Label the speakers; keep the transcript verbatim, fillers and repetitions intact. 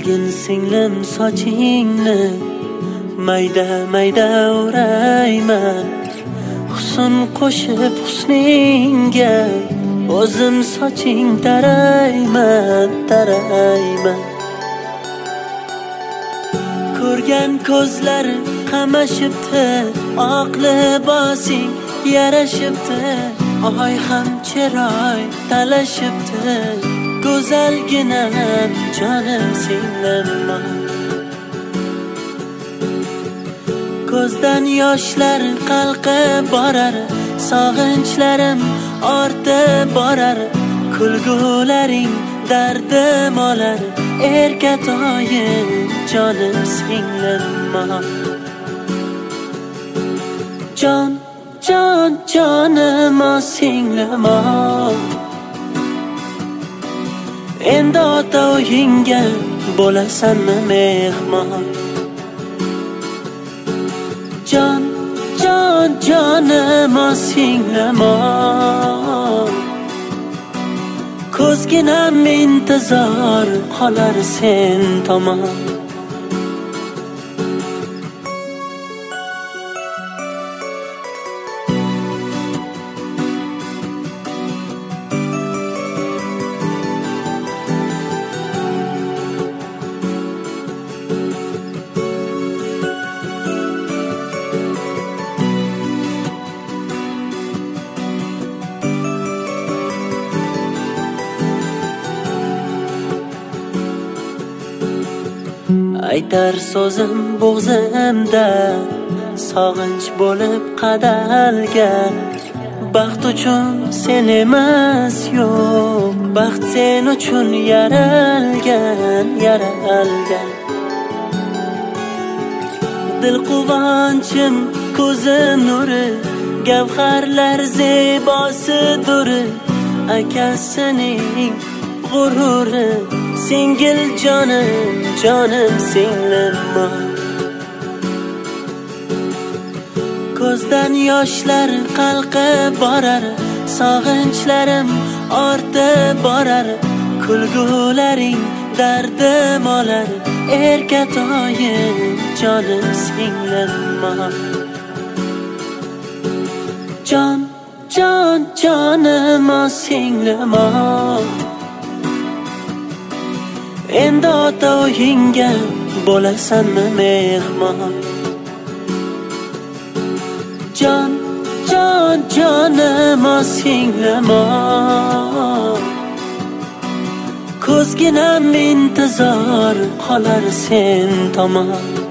Speaker 1: Qilgin singlim sochingni mayda mayda o'rayman, husn qo'shib husningga o'zim soching tarayman, tarayman. Ko'rgan ko'zlar qamashibdi, oq libosing yarashibdi, oy ham chiroy talashibdi, go'zalginam jonim singlim. Ko'zdan yoshlar qalqib borar, sog'inchlarim ortib borar, kulgularing dardim olar, erkatoyim jonim singlim. Jon, jon, jonim o singlim. Endi ota uyingga bo'lasanmi mehmon? Jon, jon, jonim o singlim. Ko'zginam intizor qolar sen tomon. Aytar so'zim bo'g'zimda sog'inch bo'lib qadalgan, baxt uchun sen emas yo'q, baxt sen uchun yaralgan, yaralgan. Dil quvonchim ko'zim nuri, gavharlar zebosidir, akasining g'ururi, singil jonim, jonim singlim. Ko'zdan yoshlar qalqib borar, sog'inchlarim ortib borar, kulgularing dardim olar, erkatoyim jonim singlim. Jon, jon, jonim o singlim. Endi ota uyingga bo'lasanmi mehmon? Jon, jon, jonim o singlim. Ko'zginam intizor qolar sen tomon.